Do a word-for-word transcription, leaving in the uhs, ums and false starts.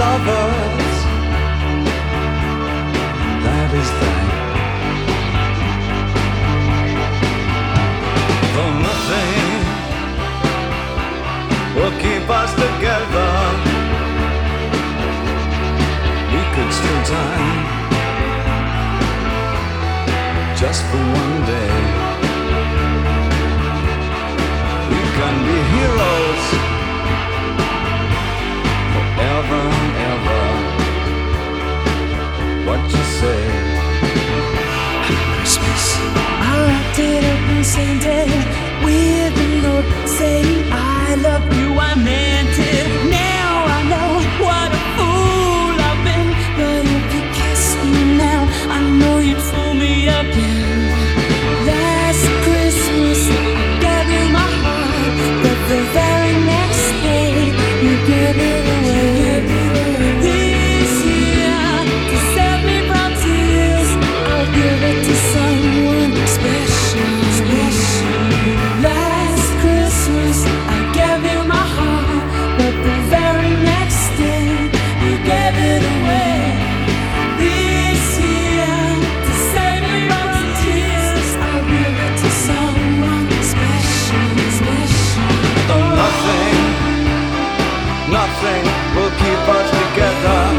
lovers, that is that. Though nothing will keep us together, we could steal time just for one day. We can be heroes forever and ever. What you say? Christmas, I wrapped it up and sent it with a note saying I love you, I meant it. Now I know what a fool I've been, but if you kiss me now, I know you'd fool me again. Last Christmas I gave you my heart, but the very next day you gave it away. This year, to save me from tears, I'll give it to someone special. Special. Last Christmas I gave you my heart, but the very next day you gave it away. This year, to save me from tears, I'll give it to someone special. Special. Nothing, nothing will keep us together.